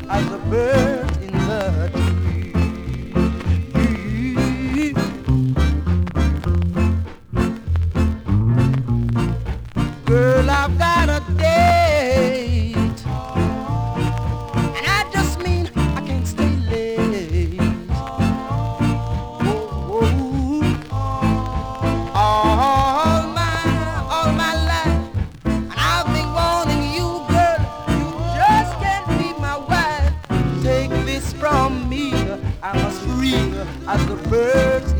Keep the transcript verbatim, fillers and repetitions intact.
as a bird in the tree. Girl, I've got a date, and I just mean I can't stay late. Oh, oh. All my, all my life, and I've been wanting you, girl. You just can't be my wife. Take this from me, I'm as free as the birds